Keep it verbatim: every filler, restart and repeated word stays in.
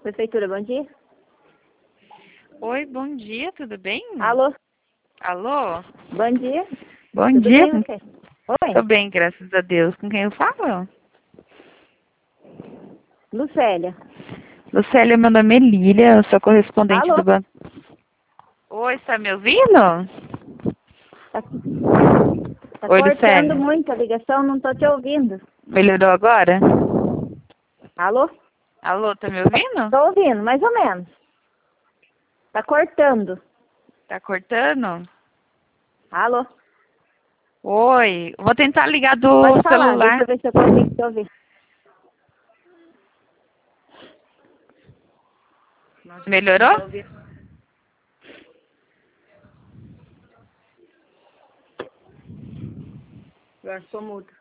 Prefeitura, bom dia. Oi, bom dia, tudo bem? Alô? Alô? Bom dia. Bom Tudo dia. bem, você? Oi? Tô bem, graças a Deus. Com quem eu falo? Lucélia. Lucélia, meu nome é Lília, eu sou correspondente Alô? do banco. Oi, está me ouvindo? Tá, tá Oi, cortando Lucélia. muito a ligação, não tô te ouvindo. Melhorou agora? Alô? Alô, tá me ouvindo? Tô ouvindo, mais ou menos. Tá cortando. Tá cortando? Alô? Oi, vou tentar ligar do Pode falar, celular. deixa eu ver se eu consigo te ouvir. Melhorou? Agora ficou mudo.